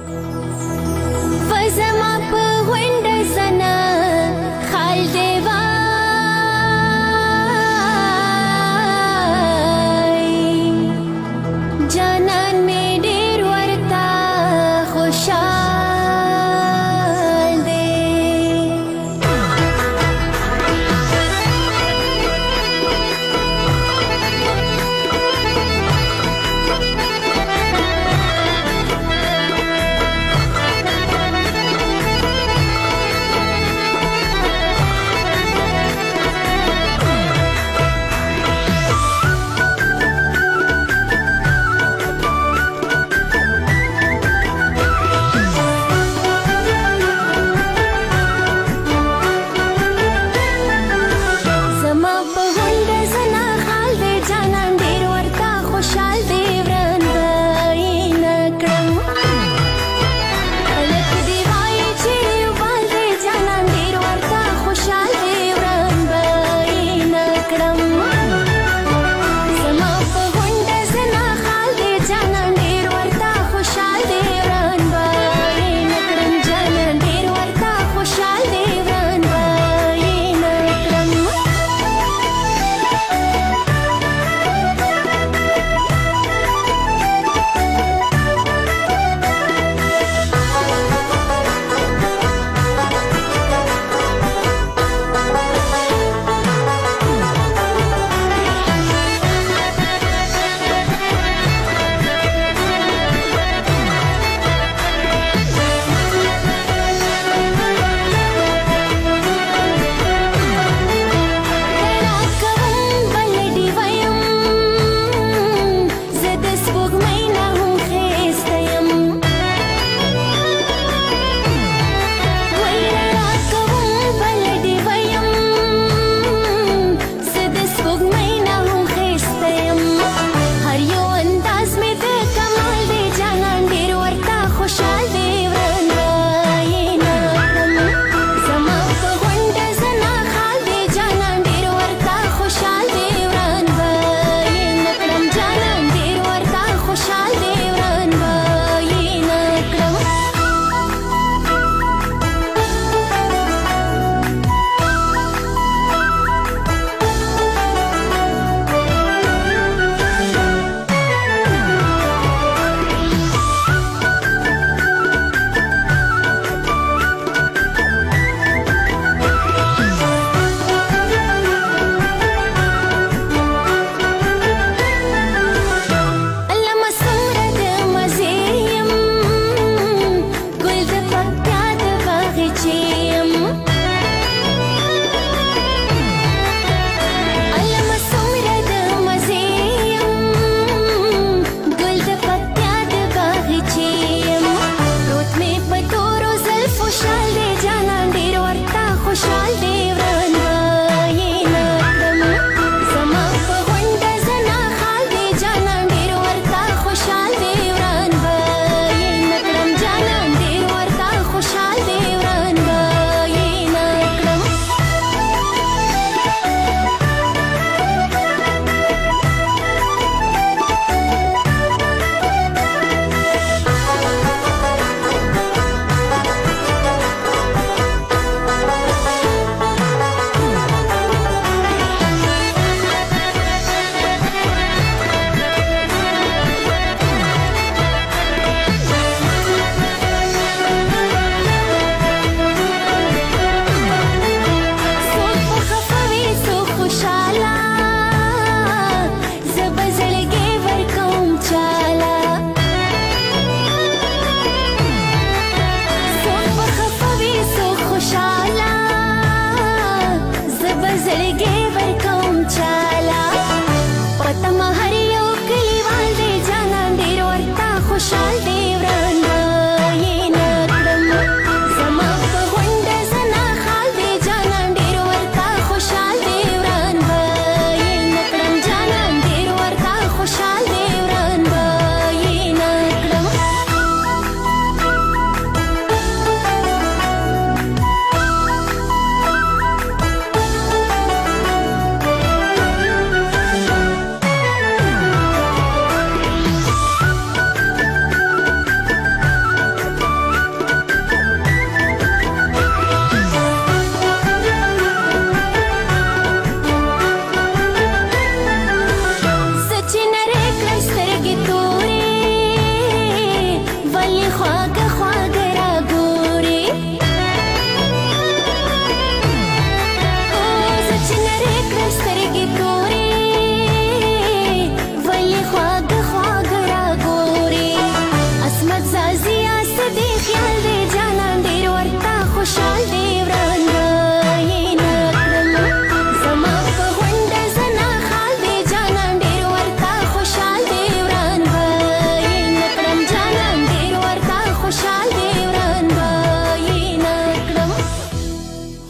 فزما په وند سنا خال دیوا جانان می ډیر ورتا خوشال دی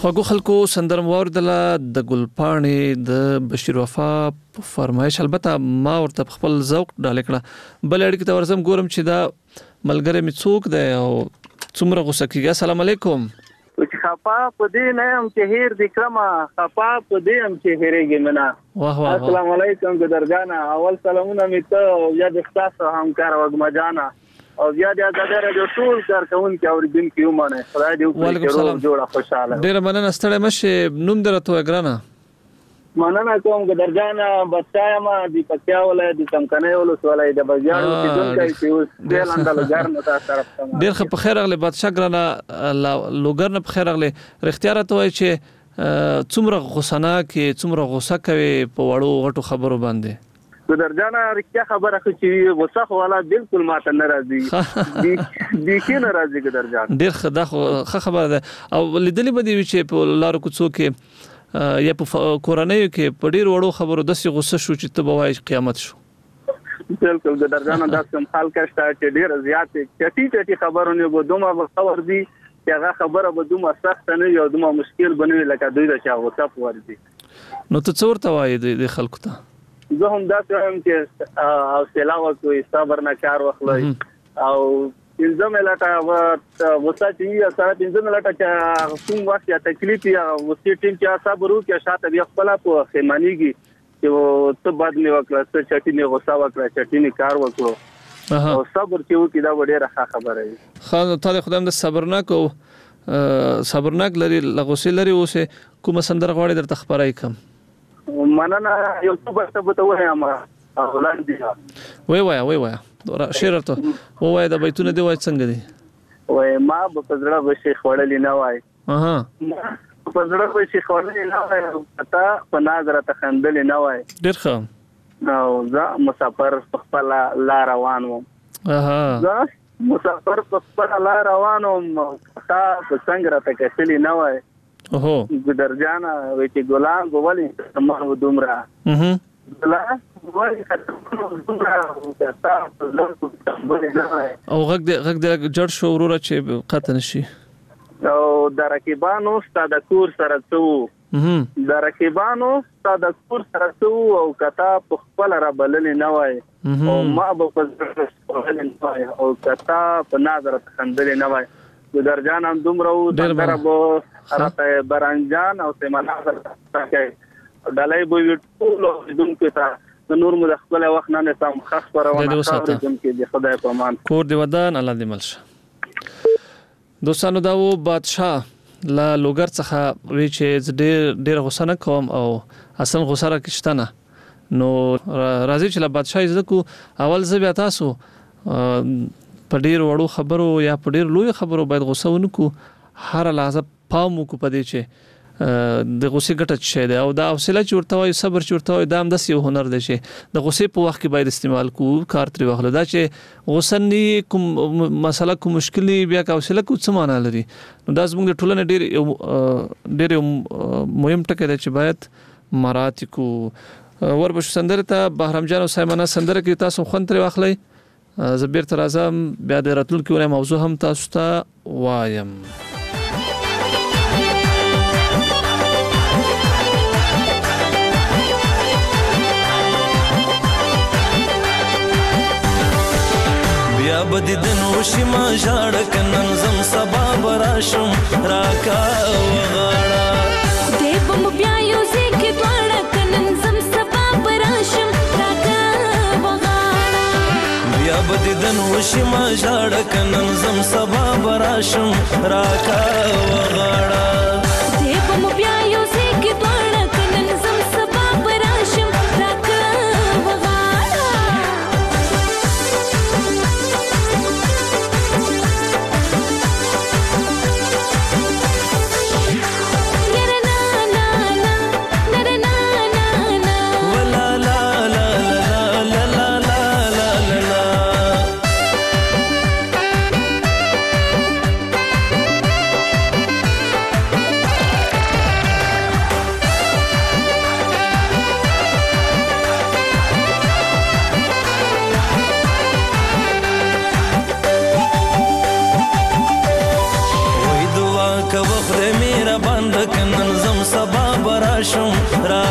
خواږو خلکو سندرم واردله د ګلپاڼې د بشیر وفا فرمایش البته ما ورته خپل ذوق ډالې کړه بل اړیکه ته ورسم ګورم چې دا ملګری می څوک دی او څومره غوسه کیږي. السلام علیکم. چې خپا په دې نه هم چې هیر د کرما خپا په دې هم چې هیرېږي منا. واه واه. السلام علیکم ګدرجانا اول سلامونه می ته یا د تاسو همکار وګما جانا او بیا د ازادۍ رادیو ټول کارکونکو اوریدونکو ومنه خدای دې وکړي چې جوړه خوشاله. ډیر مننه ستړی مشه نوم درته وګرانه. مننه کوم ګدرجانا بچایا ما د پکیا ولای د څمکنه ولوس ولای د بازار کې دونکو چې اوس د لاندل ګرنه تاسو طرف ته ډیر خو په خیر اغله بادشاہ ګرانه لوګرنه په خیر اغله اختیارات وای چې څومره غوسنه کې څومره غوسه کوي په وړو غټو خبرو باندې. ګدرجانا رښتیا خبره خو چې غوسه خو والا بالکل ماته نه راځي دي دي کې نه راځي ګدرجان. ډیر خدا خو خبره ده او لیدلې بدی چې په لارو کوڅو کې یا په کورنۍ کې په ډیر وړو خبرو داسې غوسه شو چې ته به وایې قیامت شو. بالکل ګدرجانا دا کوم حال کښته چې ډیر زیات چټي چټي خبرونه به دومره خبر دي چې هغه خبره به دومره سخت نه یو دومره مشکل بنوي لکه دوی د چا غوسه پوردي. نو ته څور ته وایې د خلکو ته؟ زه هم دا څنګه چې حوصله وکوي صبر نه کار واخلئ او انځم لټه و وسه چې سره انځم لټه چې کوم وخت یا تکلیف یا وسې ټیم چې صبر وکړي شاته بیا خپل په خیمانيږي چې ته بعد نه وکړه چې چټي نه غوسه وکړه چټي نه کار وکړو او صبر چې وکړي دا ډیره ښه خبره ده. خو ته خدای د صبرناک او صبرناک لري لغوسه لري اوسه کوم سندره غواړي درته خبرای کوم. مننه یو څه به ته وایم اولاد دی وای وای وای وای شعر ته وای د بیتونه دی وای څنګه دی وای ما په پزړه به شیخ وړلې نه وای اها په پزړه به شیخ وړلې نه وای تا په نظر ته خندلې نه وای ډیر ښه نو زه مسافر خپل لا روان وم اها زه مسافر خپل لا روان وم تا په څنګه راته کښلې نه وای اوهو ګدرجانا وای چې ګلان ګولې ما دومره اها لا وای دومره تا او غږ دې غږ دې جړ شو وروره چې قطن شي او د رقیبانو ستاد کور سره څو د رقیبانو ستاد کور سره څو او کتا په خپل را بللې نه وای او ما به په ځل نه وای او کتا په نظر خندلې نه وای ګدرجان هم دومره و څنګه به راته برانجان او سیمانه راکای ډالای بو ټول دونکو ته د نور مو د خپل وخت نه سم خاص پرونه کوم کې د خدای په امان کور دی ودان الله دې ملشه. دوستانو دا و بادشاہ لا لوګر څخه وی چې ډېر ډېر غوسه نه کوم او اصل غوسه را کښتنه نو راځي چې لا بادشاہ عزت کو اول زه بیا تاسو په ډېر وړو خبرو یا په ډېر لوی خبرو باید غوسه ونکو هر لحظه پام وکړو په دې چې د غوسې ګټه شه ده او دا حوصله چې ورته وای صبر چې ورته وای دا هم د یو هنر دی چې د غوسې په وخت کې باید استعمال کو کار تری واخلو دا چې غوسه نه کوم مسله کوم مشکل بیا کا حوصله کو څه معنا لري نو دا زموږ د ټولنې ډېر ډېر مهم ټکی دی چې باید مراد کو وربش سندره ته بهرام جان او سیمانه سندره کې تاسو خون تری واخلئ زبیر تر اعظم بیا د راتلونکو موضوع هم تاسو ته وایم. بیا بدی دنو شما ژړ کنن زم سبا براشم راکا وغاړه دې بم بیا یو ځکه دواړه کنن زم سبا براشم راکا وغاړه بیا بدی دنو شما ژړ کنن زم سبا براشم راکا وغاړه دې بم بیا یو ځکه دواړه کنن زم سبا براشم راکا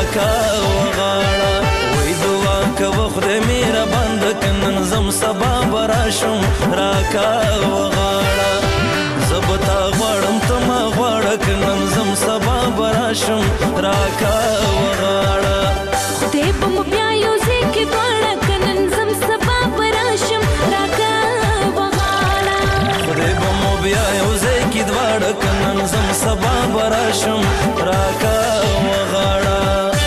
راکا وغاړه وای دعا کوه خدای میرا بند کنن زم سبا براشم راکا وغاړه زبتا غواړم تما غواړه کنن زم سبا براشم راکا وغاړه خدای په مو بیا یو ځکه غواړه کنن زم سبا براشم راکا وغاړه خدای په مو بیا یو ځکه غواړه کنن زم سبا براشم راکا وغاړه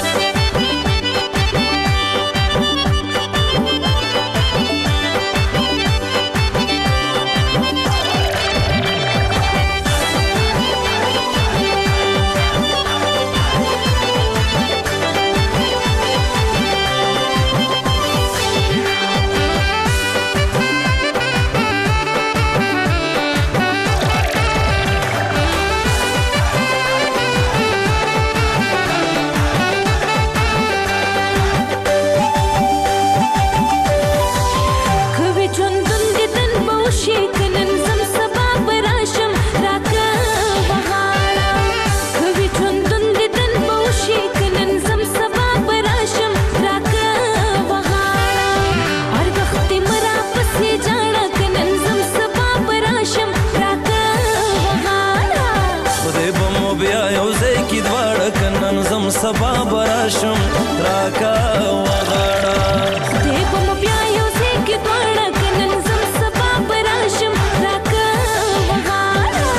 سبا براشم راکا وغاړه خدای په مو بیا یو ځکه غواړه کنن زم سبا براشم راکا وغاړه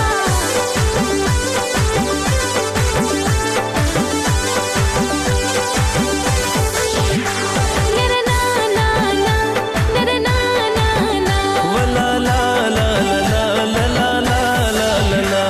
نره نا نا نا نره نا نا نا ولا لا لا لا لا لا لا لا لا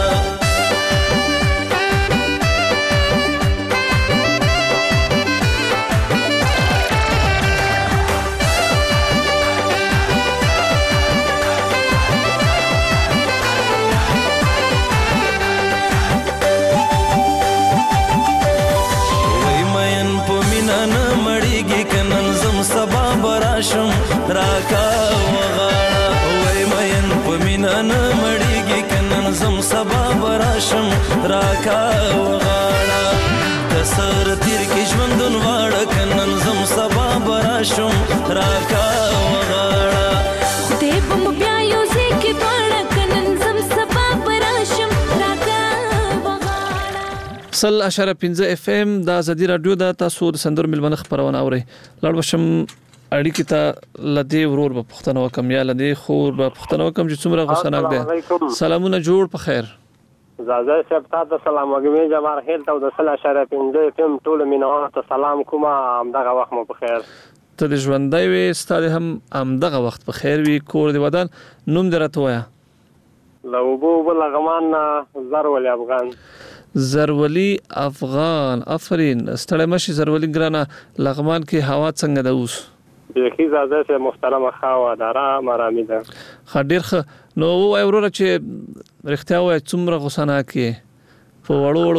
سبا براشم راکا وغاړه وای مین په مینا نه مړیږي کنن زم سبا براشم راکا وغاړه کسر تیر کې ژوندون واړه کنن زم سبا براشم راکا وغاړه خدای په مو بیا یو ځکه غواړه کنن زم سبا براشم راکا وغاړه سل اشاره پنځه اف ام د ازادي رادیو د تاسو د سندر ملمنه خبرونه اوري لاړ بشم اړیکې ته لدی ورور په پښتنو کم یا لدی خور په پښتنو کم چې څومره غوسناک دي سلامونه جوړ په خیر زازه صاحب تاسو سلام وګمې جمهور خیر ته د سل اشاره پنځه اف ام ټول مینوال ته سلام کوم همدغه وخت مو په خیر ته د ژوندۍ وي ستاره هم همدغه وخت په خیر وي کور دی ودان نوم درته وایا لوبو بلغمان زرولي افغان زرولي افغان افرین ستړی مشي زرولي ګرانه لغمان کې هوا څنګه ده اوس بيخي زاده سه محترمه خاوه دارا مرامي ده خډیر خ نو وای وروره چې رښتیا وای څومره غوسانه کې په وړو وړو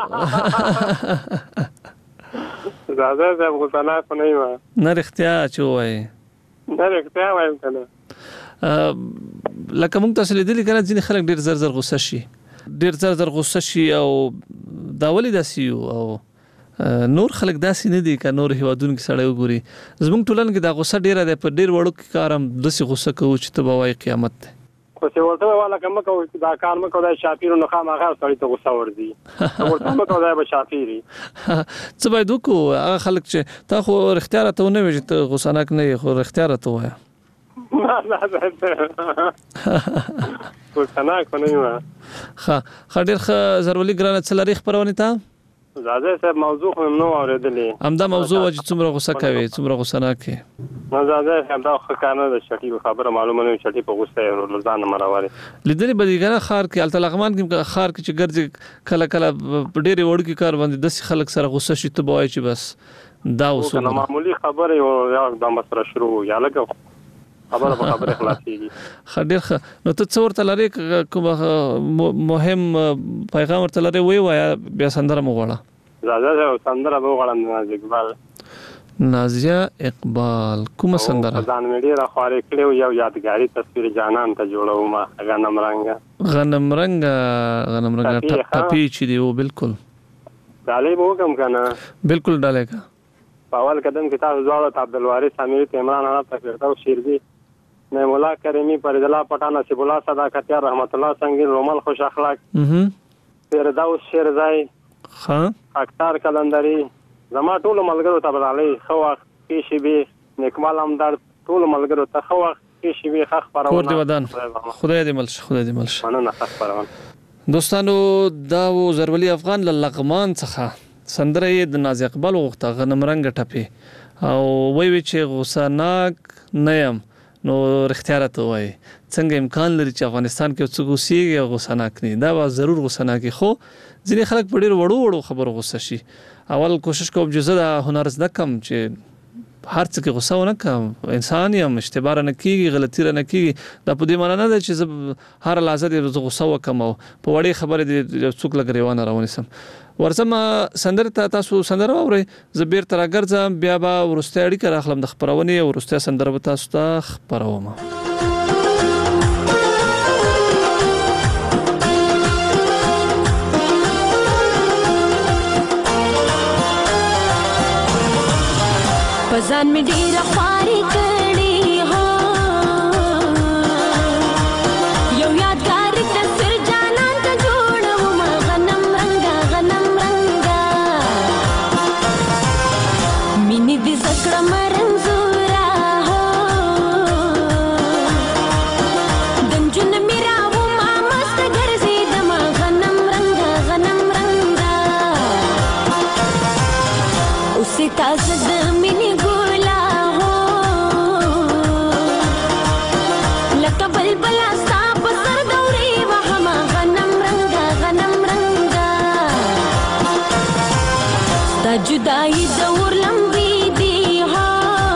زاده سه غوسانه کو نه و نه رښتیا چې وای نه رښتیا وایم کنه لکه موږ تاسو لیدل کنه ځینې خلک ډیر زر زر غوسه شي ډیر زر زر غوسه شي او دا ولې داسي او نور خلک داسې نه دي ک نور هیوادونو کې سړی وګوري زموږ ټولن کې دا غوسه ډیره ده په ډیر وړو کې کارم داسې غوسه کوي چې ته وای قیامت ده خو څه ورته والا کوم کو دا کار مکو دا شاپیرو نه خامخا سړی ته غوسه ورځي ورته مکو دا به شاپیری څه باید وکړو هغه خلک چې تا خو اختیار ته نه وي چې غوسانک نه خو اختیار ته وای نه نه غوسانک نه و ها خډیر خ زرولي ګرانه څلری خبرونه تا زاده صاحب موضوع هم نو اوریدلې همدا موضوع چې څومره غوسه کوي څومره غوسه نه کوي نو زاده صاحب دا خکانه د شټي خبره معلومه نه شټي په غوسه ورلزان مراوي لیدلې بدیګره خار کې التلغمان کې خار کې چې ګرځي کله کله ډېری وړ کې کار باندې د خلک سره غوسه شي ته وای چې بس دا اوسه معمولی خبره یو د مسره شروع یا لکه خبره په خبره خلاصيږي خډیر نو ته څور تلری کوم مهم پیغام ورته لري وی وای بیا سندره مغواړه زاده سندره مغواړم نازیه اقبال نازیه اقبال کوم سندره ځان مې ډیره خوارې کړو یو یادګاری تصویر جانان ته جوړوم غنم رنګ غنم رنګ غنم رنګ ټپی چې دی او بالکل ډالۍ به وکم کنه؟ بالکل ډالۍ کا. په اول قدم کې تاسو دواړه ته عبدالوارث امیر عمران انا تفیردوس شیرزی نعیم الله کریمی فرید الله پټان نصیب الله صداقتیار رحمت الله سنگین رومل خوش اخلاق فردوس شیرزای خان اختر کلندری زما ټول ملګرو ته ډالۍ خو وخت کې شي به نیکمال همدار ټول ملګرو ته خو وخت کې شي به خخ پرونه کور دی ودان خدای دې ملش خدای دې ملش مننه خخ پرونه. دوستانو دا و زرولي افغان لغمان څخه سندره د ناز اقبال وغوښته غنم رنګ ټپي او وی وی چې غوسه ناک نیم نو رښتیا راته وایي څنګه امکان لري چې افغانستان کې څوک اوسېږي او غوسه ناک نه دا به ضرور غوسه ناک خو ځینې خلک په ډېر وړو وړو خبرو غوسه شي. اول کوشش کوم چې زه د هنر زده کم چې هر څه کې غوسه ونه کم انسان یم اشتباه نه کیږي غلطي نه کیږي دا په دې معنی نه ده چې زه هر لحظه دې غوسه وکم او په وړې خبرې دې څوک لګریوانه راونیسم. ورځم سندره ته تاسو سندره اورئ زه بیرته راګرځم بیا به وروستۍ اړیکه راخلم د خپرونې او وروستۍ سندره به تاسو ته خپروم. پزان می ډیره خواري کړې هو یو یادګار تصویر جانان ته جوړوم غنم رنګا غنم رنګا مینې دې زکړه مرنزورا هو دنجن میرا و ما مست ګرځېدم غنم رنګا غنم رنګا اوسې تاسو د مینې بلا صاحب سر دوري وهم غنم رنگا غنم رنگا ستا جدائی دور لمبی دی ها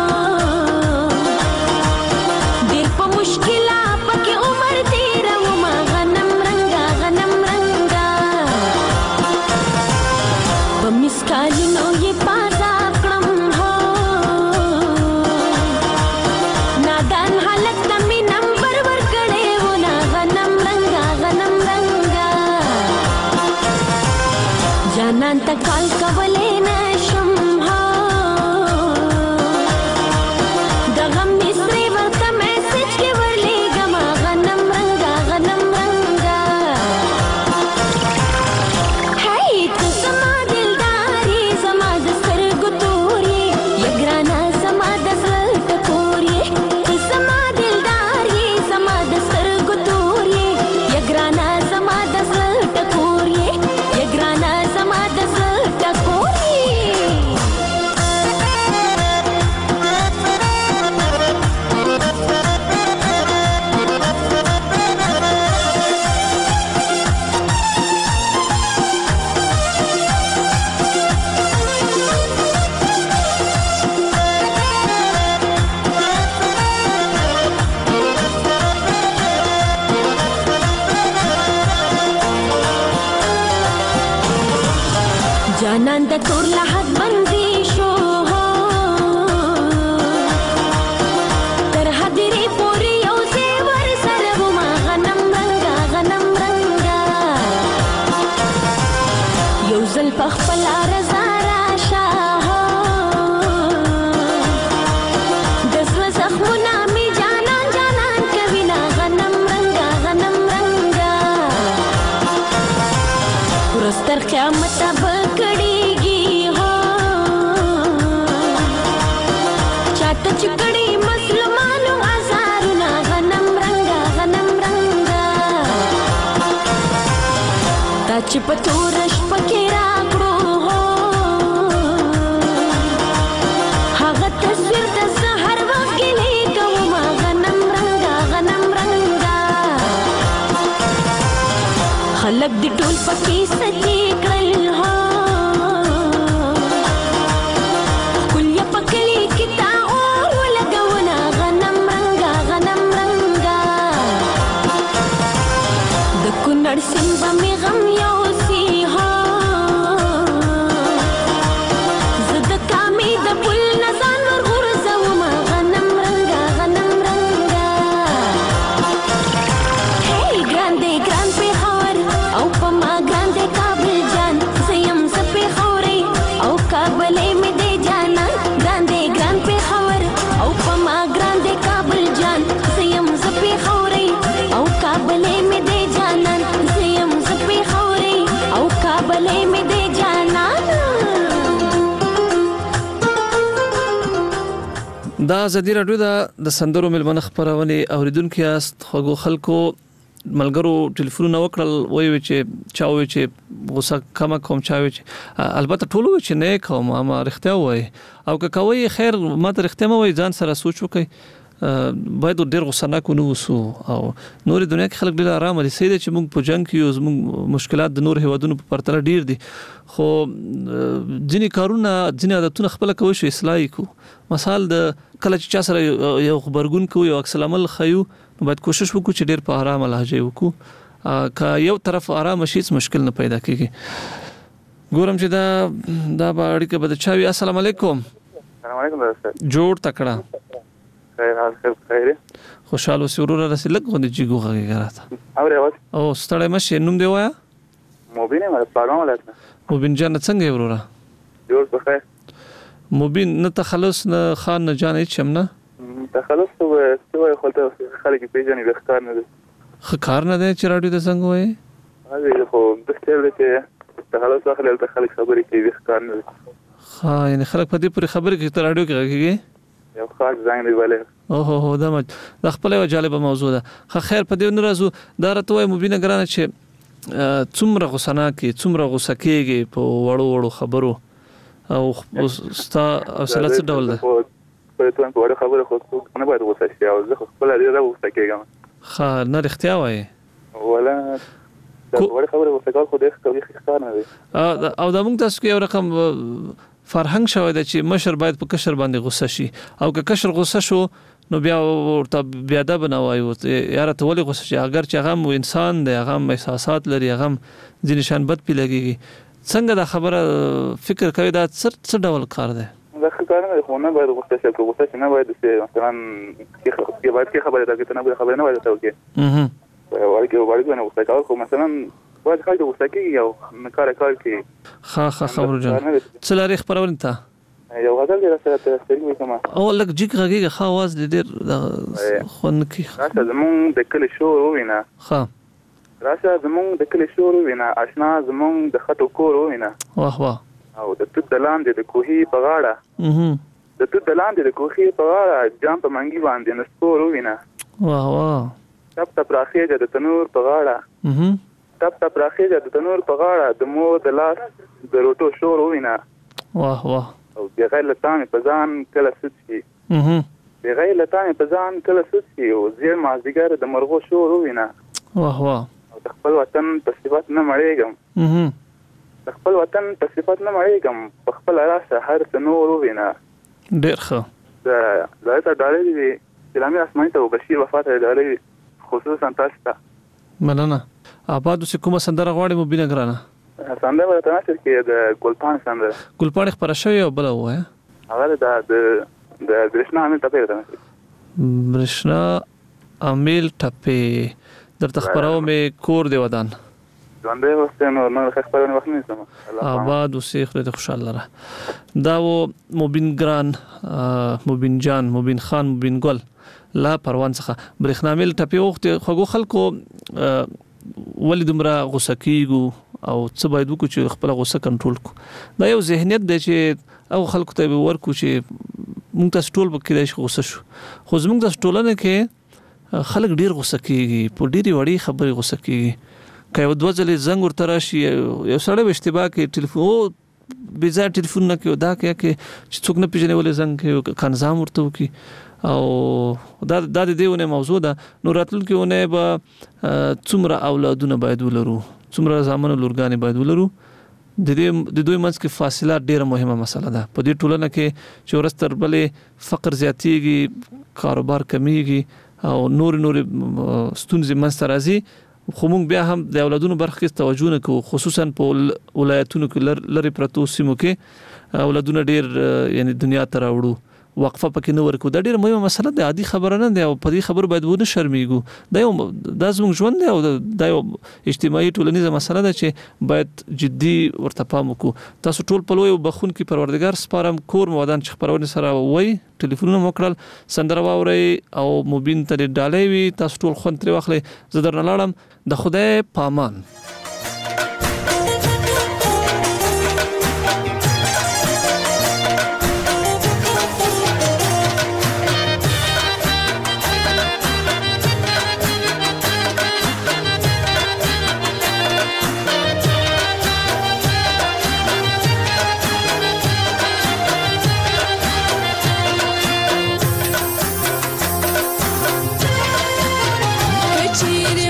دیر پا مشکلا پاکی عمر تیرا وما غنم رنگا غنم رنگا بمسکالنو یہ پازا کرم ہو نادان حالت نمی جانان تا کال کولې نشم ها د غم مصری ورته میسج کې ورلېږم غنم رنګا غنم رنګا هاي ته زما دلداري زما د سترګو توري یګرانا زما د زړه ټکوري ته زما دلداري زما د سترګو توري یګرانا زما د زړه ټکوري یګرانا زما د زړه ټکوري. جانان د تور لحد بندي شو تر حدرې پورې یو زیور سره وما غنم رنګا غنم رنګا یو ځل په خپل رضا راشه د زړه زخمونه مې جانان جانان کوي نا غنم رنګا غنم رنګا ورستر قیامت به چکڑی مسلمانو ازارنا غنم رنگا غنم رنگا تا چې په تورش پکې راکړو هغه تصویر د سحر وخت کې لیکم غنم رنگا غنم رنگا خلک دې ټول پکې سچې کړل هو کلیه پکلی کتا نرسم بمی غم یوسی ها زد کامی د پل نزان ور غرزوم غنم رنگا غنم رنگا هی ګران دی ګران په خور او په ما ګران دی کابل دا ازادي رادیو د سندرو ملمنه خبرونه اوریدونکو یاست خو خلکو ملګرو ټلیفون وکړل وایي چې چا وایي چې غوسه کم کوم چا وایي چې البته ټول وایي چې نه کوم ما رښتیا وایي او که کوي خیر ما ته رښتیا مو وایي ځان سره سوچ وکړي باید ډېر غوسه نه کو نو وسو او نور دنیا کې خلک ډېر آرام دي سیده چې موږ په جنگ کې یو موږ مشکلات د نور هیوادونو په پرتله ډېر دي خو ځینې کارونه ځینې عادتونه خپل کوي شو اصلاحي کو مثال د کله چې چا سره یو خبرګون کوي یو عکس العمل خيو باید کوشش وکړو چې ډېر په آرام لهجه وکړو که یو طرف آرام شي مشکل نه پیدا کیږي ګورم چې دا دا باندې به چاوي السلام علیکم السلام علیکم جوړ تکړه خیر حال خیر خوشاله سرور رسې لګ غو دي جګو غږی غراته اوره اوس او ستړی مشه نوم دی وایا مبین ما پاړم ولاتنه مبین جان څنګه ورورا جوړ په خیر مبین نه تخلص نه خان نه جان هیڅ هم نه تخلص تو تو خپل خلک پیژنې وختار نه خ کار نه دی چې راډیو د څنګه وای هغه خو د ستل چې تخلص اخلي د خلک خبرې کوي وختار نه ها یعنی خلک په دې پر خبرې کې تر راډیو کې راګي یو خاص ځای دی ولې او هو هو دا د خپل یو جالب موضوع ده خو خیر په دې نورازو دا راته وای مبینه ګرانه چې څومره غوسه نه کې څومره غوسه کېږي په وړو وړو خبرو او ستا اصله څه ډول ده په توګه په وړو خبرو خو نه باید غوسه شي او زه خپل لري غوسه کېږم خا نه رښتیا وای ولا دا وړو خبرو غوسه کول خو دې کوي ښکار نه دی او دا موږ تاسو کې یو رقم فرهنګ شوی دی چې مشر باید په کشر باندې غوسه شي او که کشر غوسه شو نو بیا ورته بیا دا بنوي یاره ته ولې غوسه شي اگر چې هغه انسان دی هغه احساسات لري هغه ځینې شان بد پی لګيږي څنګه دا خبره فکر کوي دا څه ډول کار دی دا کار نه خو نه باید غوسه شي غوسه شي نه باید چې مثلا کې باید کې خبره دا کې نه باید خبره نه باید ته وکي اها ورګه ورګه نه غوسه کول خو مثلا باید خلک غوسه کوي او کار کار کوي خا خا خبرو جان څلاري خبرونه ته یو غزل دی سره ته ستړي کما او لک جګ غږی خا आवाज ډېر خون کی راشه زمون د کلی شور وینا ها راشه زمون د کلی شور وینا آشنا زمون د خټو کور وینا واه واه او د توت دلاندې د کوهي په غاړه اها د توت دلاندې د کوهي په غاړه جام په منګي باندې نسپور وینا واه واه تپ تپ راخیږي د تنور په غاړه اها تپ تپ راخیږي د تنور په غاړه د مو د لاس د روټو شور وینا واه واه او بغیر لتان په ځان کله سچي اها بغیر لتان په ځان کله سچي او زیر مازیګر د مرغو شور وینا واه واه او د خپل وطن په صفات نه مړېږم اها د خپل وطن په صفات نه مړېږم په خپل راشه هر څه نور وینا ډېر ښه دا دا ته ډالې دي اسلامي اسماني ته بشیر وفات ډالې خصوصا تاسو ته مننه آباد اوس کومه سندره غواړي مبینه ګرانه سندره ورته نشر کې د ګلپان سندره ګلپان خبره شوی او بل وای هغه د د برشنا امیر ټپه ده برشنا امیر ټپه در تخبرو مې کور دی ودان ځوندې وسته نو نو خبرونه وخت نه سم آباد اوس خپل خوشاله را دا و مبین ګران مبین جان مبین خان مبین ګل لا پروان څخه برشنا امیر ټپه وخت خو خلکو ولې دومره غوسه کیږو او څه باید وکړو چې خپل غوسه کنټرول کو دا یو ذهنیت دی چې او خلکو ته ورکو چې موږ تاسو ټول به کېدای شي غوسه شو خو زموږ د ټولنه کې خلک ډیر غوسه کیږي په ډیری وړي خبرې غوسه کیږي که یو دوه ځلې زنګ ورته راشي یو سړی به اشتباه کوي ټلیفون بې ځایه ټلیفون نه کوي دا کوي چې څوک نه پېژني ولې زنګ کوي که نظام ورته وکړي او دا د دې ونه موضوع ده نو راتلونکي ونه به څومره اولادونه باید ولرو څومره زامن لورګانې باید ولرو د دې د دوی منځ کې فاصله ډیره مهمه مسله ده په دې ټولنه کې چې ورستر بلې فقر زیاتېږي کاروبار کمیږي او نور نور ستونزې منځ راځي خو موږ بیا هم د اولادونو برخه کې توجه نه کوو خصوصا په ولایتونو کې لری پرتو سیمو کې اولادونه ډیر یعنی دنیا ته راوړو وقفه پکې نه ورکو دا ډیره مهمه مسله ده عادي خبره نه ده او په دې خبرو باید ونه شرمېږو دا یو د زموږ ژوند دی او دا یو اجتماعي ټولنیزه مسله ده چې باید جدي ورته پام وکړو تاسو ټول په لوی بخون کې پروردګار سپارم کور مودان چې خبرونه سره وای ټلیفونونه موکړل سندره واوري او مبین ته ډالې وي تاسو ټول خوند تر واخلي زه درنه لاړم د خدای پامان چیرې